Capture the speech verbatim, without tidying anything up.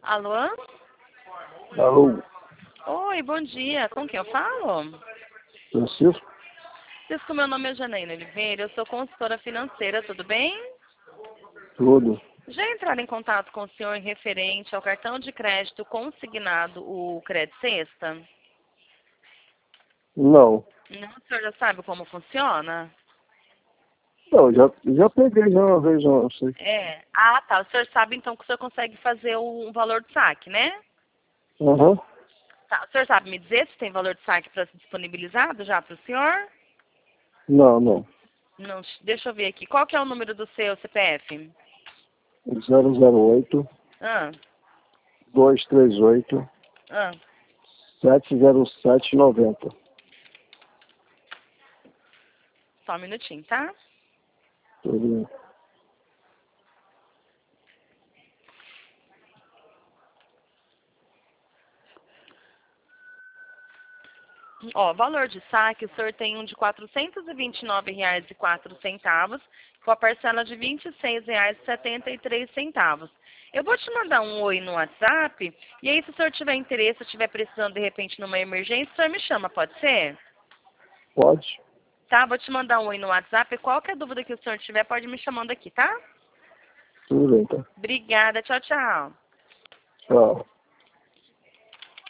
Alô? Alô, Oi, bom dia. Com quem eu falo? Francisco? Francisco, meu nome é Janaína Oliveira, eu sou consultora financeira, tudo bem? Tudo. Já entraram em contato com o senhor referente ao cartão de crédito consignado, o Crédito Sexta? Não. Não, o senhor já sabe como funciona? Não, já, já peguei já uma vez, não sei. É. Ah, tá. O senhor sabe então que o senhor consegue fazer o, o valor do saque, né? Aham. Tá. O senhor sabe me dizer se tem valor de saque para ser disponibilizado já para o senhor? Não, não. Não, deixa eu ver aqui. Qual que é o número do seu C P F? zero zero oito, Ah, dois três oito, ah. sete zero sete noventa. Só um minutinho, tá? Tudo bem. Ó, valor de saque, o senhor tem um de quatrocentos e vinte e nove reais e quatro centavos, com a parcela de vinte e seis reais e setenta e três centavos. Eu vou te mandar um oi no WhatsApp, e aí se o senhor tiver interesse, estiver precisando de repente numa emergência, o senhor me chama, pode ser? Pode? Tá, vou te mandar um oi no WhatsApp, qualquer dúvida que o senhor tiver, pode me chamando aqui, tá? Tudo bem, tá? Obrigada, tchau, tchau. Tchau.